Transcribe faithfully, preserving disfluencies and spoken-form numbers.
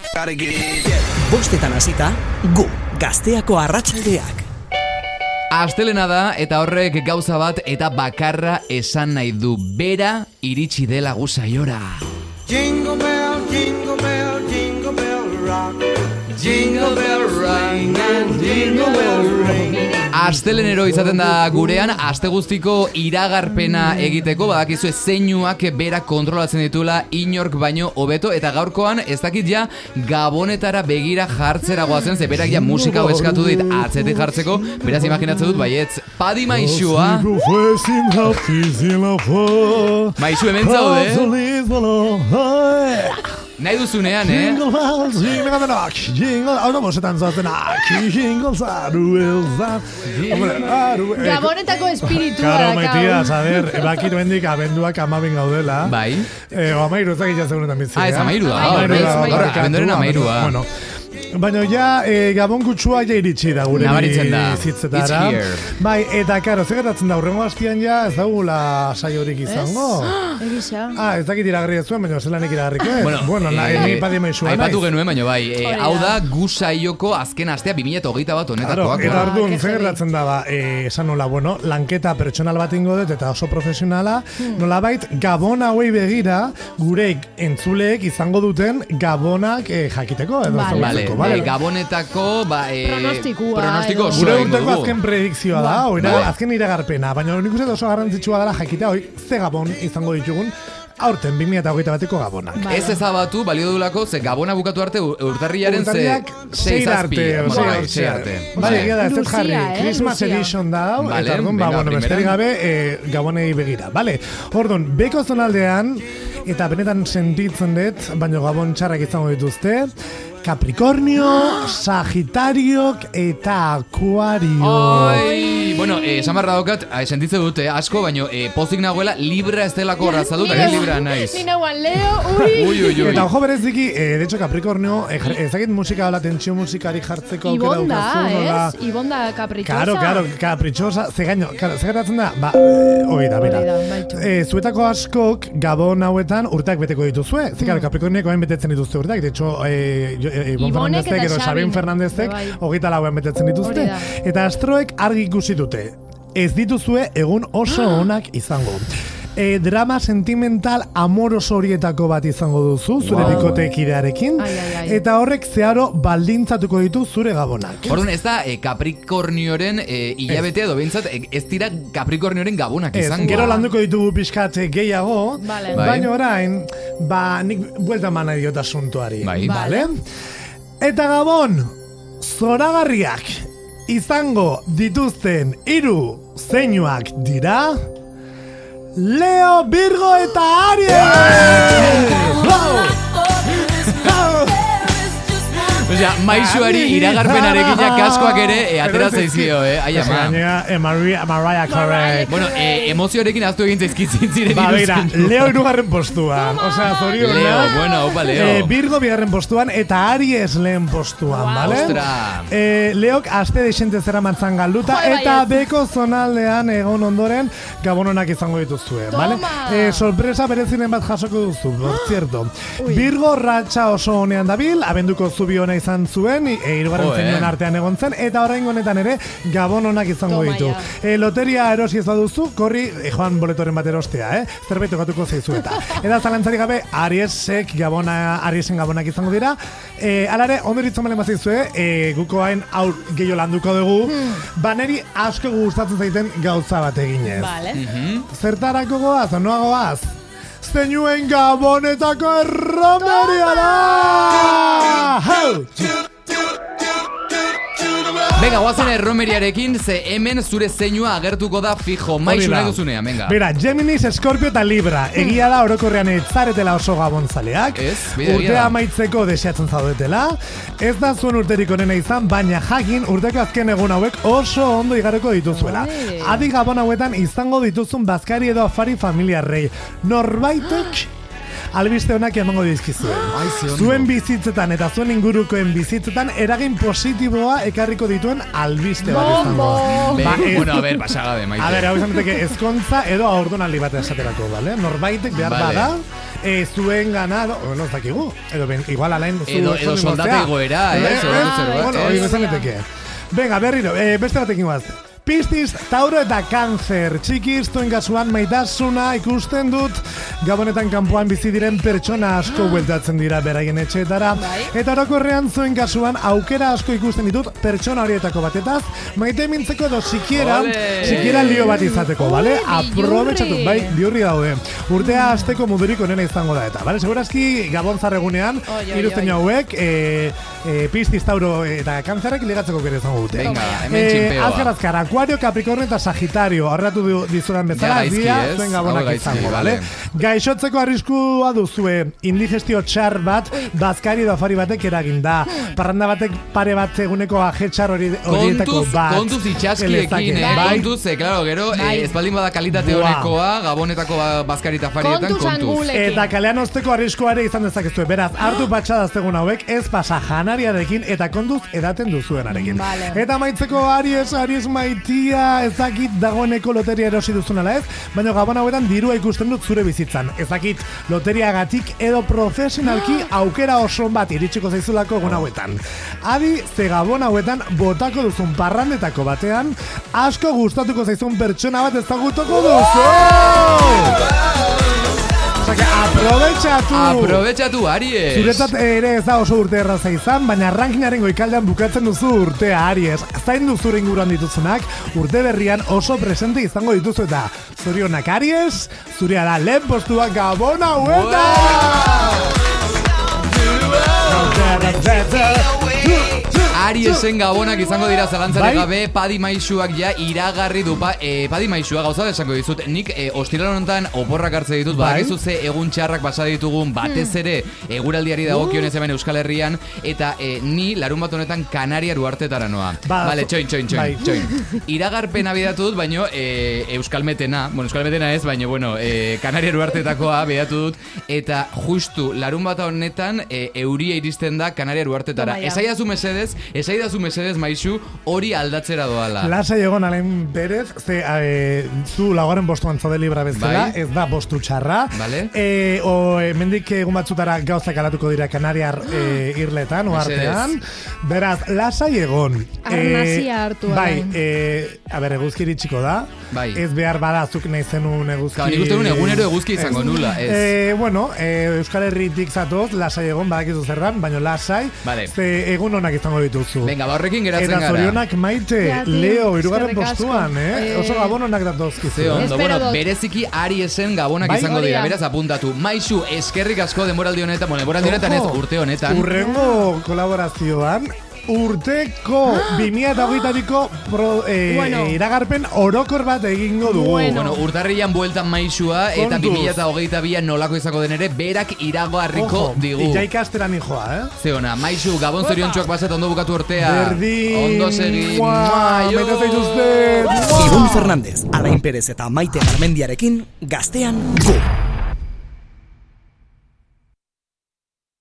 Bostetan hasita, gu, Gazteako arratsaldeak. Astelena da eta horrek gauza bat eta bakarra esan nahi du. Bera iritsi dela gu saiora. Jingle bell, jingle bell, jingle bell rock. Jingle bell ring and jingle bell ring. Astelenero izaten da gurean, aste guztiko iragarpena egiteko, badakizue zeinuak bera kontrolatzen ditula inork baino hobeto, eta gaurkoan ez dakit ja Gabonetara begira jartzera goazen, ze berak ja musika hau eskatu dit atzetik jartzeko, beraz imaginatzen dut baietz, Padi Maixua. Maixu hemen zaude. Nahi duzunean, eh? Jingle bells, jingle bells, jingle... Hau da bosetan zatenak, jingle zaruelzan... Gabonetako espiritua da, Karo, maitiaz, a ver, bakit bendik abenduak amabin gaudela. Bai. Eh, o amairu, ez dakit jazegunetan bitzia. Ah, ez amairu da. Amairu da. Abenduaren amairua. Bueno, baina ja, eh, Gabon kutsua ja iritsi da gure bizitzetara. Bai, eta karo, zegetatzen da, urrengo hastian ja, ez daugula saiorik izango. Egisa. Ah, ez dakit iragarri ez zuen, baina zelanik iragarriko ez. Bueno, bueno eh, nahi, ni Padi Maixua naiz. aipatu genuen, baina bai, eh, hau da gu saioko azken astea bi mila hogeita bat honetakoak. Eta orduan, zegetatzen da, ba, eh, esan nola, bueno, lanketa pertsonal bat ingo dut eta oso profesionala, hmm. nolabait Gabon hauei begira, gure entzuleek izango duten Gabonak eh, jakiteko, edo vale. zagutzeko. Vale, Gabonetako, ba, eh, pronostikoa. Pronostiko gure urteko azken predikzioa da, oira, azken iragarpena, baina nik uste oso garrantzitsua dela jakitea, hoi, ze Gabon izango ditugun, aurten bi mila hogeita bateko Gabonak. Vale. Ez ezabatu, balio dudulako, ze Gabona bukatu arte urtarriaren ze... sei arte. sei arte. Bale, egia da, ez dut jarri, Christmas Edition da, eta orduan, ba, bueno, besterik gabe, Gabonei begira. Bale, orduan, beko zonaldean, eta benetan sentitzen dut, baina Gabon txarrak izango dituzte, Capricornio, Sagitariok eta Akuario. Oi, bueno, eh, esan barra daukat, eh, sentitze dute eh, asko, baino eh, pozik nagoela Libra ez delako razadut, eta Libra naiz. Ni nagoan Leo, ui. Ui, ui, ui. Eta ojo bereziki, eh, de hecho Capricornio, eh, ezakit musika hola, tentsio musikari jartzeko aukera daukazu. Ibonda, ez? Ibonda caprichosa. Karo, karo, caprichosa, ze gaino, karo, ze geratzen da, ba, eh, hori da, bera. Eh, zuetako askok Gabon hauetan urteak beteko dituzue, ze karo, Capricornioek hain betetzen dituzte urteak, de hecho, eh, Ibon Fernandezek edo Sabin Fernandezek hogeita lauan betetzen dituzte. Eta astroek argi ikusi dute. Ez dituzue egun oso onak izango. E, drama sentimental amoroso horietako bat izango duzu, zure wow. bikotekidearekin, eta horrek zeharo baldintzatuko ditu zure Gabonak. Orduan, ez da eh, Capricornioren eh, hilabete edo behintzat, eh, ez dira Capricornioren Gabonak izango. Ez, gero landuko ditugu pixkat gehiago, vale. baina orain, ba, nik buelta mana idiot asuntuari. Bai. Vale? Eta Gabon, zoragarriak izango dituzten hiru zeinuak dira... Leo, Virgo eta Aries! Wow! Osea, Maixuari iragarpenarekin ja kaskoak ere e, atera zaizkio, eh? Ai, ama. Eh, Maria, Mariah Carey. Bueno, eh, emozioarekin aztu egin zaizkitzin ziren ba, bera, Leo irugarren postuan. Osea, zorion. Leo, bueno, opa, Leo. Eh, Virgo bigarren postuan eta Aries lehen postuan, wow. Bale? Ostra. Eh, Leok aste desente zera mantzan galduta, Joe, eta beko zonaldean egon ondoren Gabononak izango dituzue, bale? Eh, sorpresa berezinen bat jasoko duzu, por cierto. Virgo ratxa oso honean dabil, abenduko zubi hona izan zuen, e, irugarren zeinoen artean egon zen, eta oraingo honetan ere Gabon honak izango Toma ditu. E, loteria erosi ez baduzu, korri e, joan boletoren bat erostea, eh? Zerbait tokatuko zaizu eta. Eta zalantzari gabe, Ariesek Gabona, Ariesen Gabonak izango dira. E, alare, ondo ditzen balen bazizue, e, guko hain aur gehiago landuko dugu, hmm. baneri asko gustatzen zaiten gauza bat eginez. Vale. Mm-hmm. Zertarako goaz, onoa goaz? Zeinuen Gabonetako erromeria da! Venga, guazen erromeriarekin, ze hemen zure zeinua agertuko da fijo. Maixu nahi duzunean, venga. Bera, Geminis, Scorpio eta Libra. Egia da orokorrean etzaretela oso gabontzaleak. Ez, bide, urtea amaitzeko deseatzen zaudetela. Ez da zuen urterik onena izan, baina jakin urteko azken egun hauek oso ondo igaroko dituzuela. Adi Gabon hauetan izango dituzun bazkari edo afari familiarrei. Norbaitek albiste honak emango dizkizuen. Zuen bizitzetan eta zuen ingurukoen bizitzetan eragin positiboa ekarriko dituen albiste bat izango. Ba, bueno, a ver, pasagabe, maite. A ver, hau izan beteke ezkontza edo aurdonaldi bat esaterako, bale? Norbaitek behar vale. bada, e, zuen ganado, bueno, ez dakigu, edo ben, igual alain zu Edo, edo soldata egoera, eh? Eh, Zoratu eh, zerbait, bueno, eh? hori bezaneteke. Venga, berriro, eh, beste batekin guaz. Pistis, Tauro eta Kanzer. Txikiz, zuen kasuan maitasuna ikusten dut. Gabonetan kanpoan bizi diren pertsona asko bueltatzen dira beraien etxeetara. Eta orokorrean zuen kasuan aukera asko ikusten ditut pertsona horietako batetaz. Maite mintzeko edo sikiera, sikiera lio bat izateko, bale? Aprobetxatu, bai, biurri daude. Urtea asteko modurik onena izango da eta, bale? Segurazki Gabon zarregunean, iruzten hauek, e, e, Pistis, Tauro eta Kanzerrek ligatzeko kere izango dute. Venga, hemen txinpeoa. Azkar, azkar, Acuario, Capricornio eta Sagitario horretu dizudan bezala, Ja, gaizki, dia ez? zuen gabonak Hau gaizki, izango, vale. bale? Gaixotzeko arriskua duzue, indigestio txar bat, bazkari edo afari batek eragin da. Parranda batek pare bat eguneko ajetxar hori horietako Kontuz, bat. kontuz itxaskiekin, eh? Bai. Kontuz, eh, claro, gero, Bai. eh, ez baldin bada kalitate Buah. honekoa, Gabonetako ba- bazkari eta farietan, Kontuz kontuz. angulekin. Eta kalean osteko arriskua ere izan dezakezue. Beraz, hartu patxadaztegun hauek ez pasa janariarekin eta kontuz edaten duzuenarekin. Vale. Eta maitzeko Aries, Aries maitia, ezakit dagoeneko loteria erosi duzunala ez, baina Gabon hauetan dirua ikusten dut zure bizitzan. Ezakit loteriagatik edo profesionalki aukera oso bat iritsiko zaizulako egun hauetan. Adi, ze Gabon hauetan botako duzun parrandetako batean, asko gustatuko zaizun pertsona bat ezagutuko duzu! Osea, aprobetxatu! Aprobetxatu, Aries! Zuretzat ere ez da oso urte erraza izan, baina rankinaren goikaldean bukatzen duzu urtea, Aries. Zain duzure inguruan dituzunak, urte berrian oso presente izango dituzu eta zorionak, Aries, zurea da lehen postua Gabon hauetan! Ariesen gabonak izango dira zalantzare Bai? gabe, Padi Maisuak ja iragarri du, pa, e, Padi Maisua gauza da esango dizut, nik e, ostiral honetan oporrak hartze ditut, Bai? badakizu ze egun txarrak pasa ditugun, batez ere eguraldiari dagokionez hemen Euskal Herrian, eta e, ni larun bat honetan Kanariar uhartetara noa. Ba, Vale, txoin, txoin, txoin, bai. txoin. Iragarpena bidatu dut, baino e, Euskalmetena, bueno, Euskalmetena ez, baino, bueno, e, Kanariar uhartetakoa bidatu dut, eta justu larun bat honetan e, euria iristen da Kanariar uhartetara. Toma ya. Esaidazu mesedez, esaidazu mesedez, Maisu, hori aldatzera doala. Lasai egon Alain Berez, ze e, zu laugarren bostuan zaude libra bezala, Bai. ez da bostu txarra. Vale. E, o, e, mendik egun batzutara gauzak alatuko dira Kanariar e, irletan, oartean. Beraz, lasai egon. Arnazia hartu, Bai, Alain. e, a ber, eguzki iritsiko da. Bai. Ez behar badazuk nahi zenun eguzki. Ka, nik uste duen egunero eguzki izango nula, ez. E, bueno, e, Euskal Herritik zatoz, lasai egon, badakizu zerran, baino lasai, Vale. ze egun onak izango dituzu. Venga, ba horrekin geratzen Eta gara. zorionak Maite, Ja, tio, Leo, hirugarren eskerrik asko. postuan, eh? Eh, Oso Gabon onak datozkizu. Ze ondo, Espero bueno, dut. bereziki Ariesen gabonak Bai? izango Hori dira, da. beraz apuntatu. Maisu, eskerrik asko denboraldi honetan, bueno, denboraldi honetan ez, Ojo, urte honetan. Urrengo kolaborazioan, urteko bi mila hogeita biko pro, eh, Bueno. iragarpen orokor bat egingo dugu. Bueno. Bueno, urtarrian bueltan Maisua, eta Kontuz. bi mila hogeita bian nolako izango den ere, berak iragarriko Ojo, digu. ja ikasteran hijoa, eh? Ze ona, Maisu, Gabon zoriontsuak pasat ondo bukatu urtea. Berdin. Ondo segi. Mua, Aio. maite zaituzte. Mua. Ibon Fernandez, Alain Perez eta Maite Garmendiarekin, Gaztean Go!